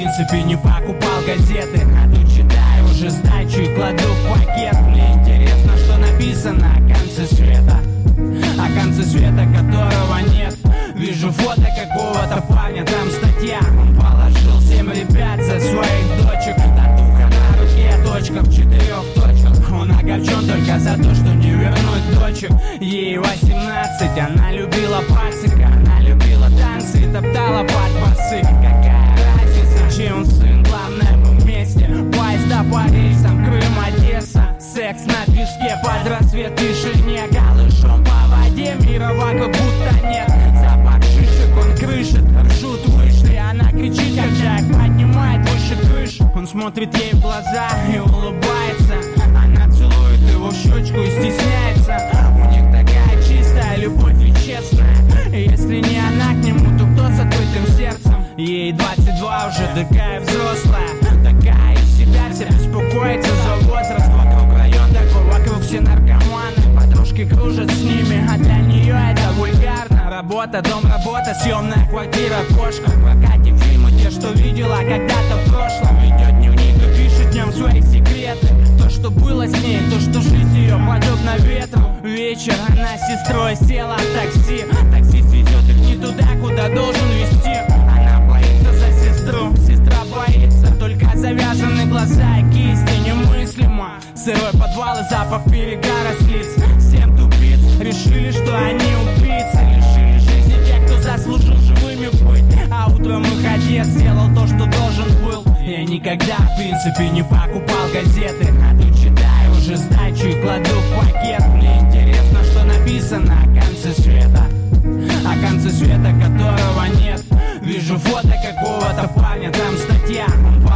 принципе не покупал газеты, а тут читаю уже сдачу и кладу в пакет. Мне интересно, что написано о конце света, о конце света, которого нет. Вижу фото какого-то парня, там статья. Он положил 7 ребят за своих дочек. Татуха на руке, точка в 4 точках. Он огорчен только за то, что не вернуть дочек. Ей 18, она любила пасека, она любила танцы и топтала под басы. Какая разница, чей он сын, главное мы вместе. Поезда по рейсам, Крым, Одесса. Секс на песке под рассвет, тишине. Голышом по воде, мира вокруг будто нет. Запах шишек, он крышит, ржут вышли. Она кричит, когда их поднимает выше крыш. Он смотрит ей в глаза и улыбается. Она целует его в щечку и стесняется. У них такая чистая любовь и честная. Если не она к нему, то кто с открытым сердцем? Ей 22 уже, такая взрослая, такая из себя, вся беспокоится за возраст. Вокруг район такой, вокруг все наркоманы. Подружки кружат с ними, а для нее это вульгарно. Работа, дом, работа, съемная квартира, кошка. В прокате фильмы, те, что видела когда-то в прошлом. Ведет дневник и пишет в нем свои секреты. То, что было с ней, то, что жизнь ее подобна ветру. Вечер, она с сестрой села в такси. Таксист везет их не туда, куда должен везти. Она боится за сестру, сестра боится. Только завязаны глаза и кисти, немыслимо. Сырой подвал и запах перегара с лиц. 7 тупиц решили, что они убийцы. Лишили жизни тех, кто заслужил живыми быть. А утром их отец сделал то, что должен был. Я никогда, в принципе, не покупал газеты, а тут читаю уже сдачу и кладу в пакет. Мне интересно, что написано о конце света, о конце света, которого нет. Вижу фото какого-то парня, там статья. Он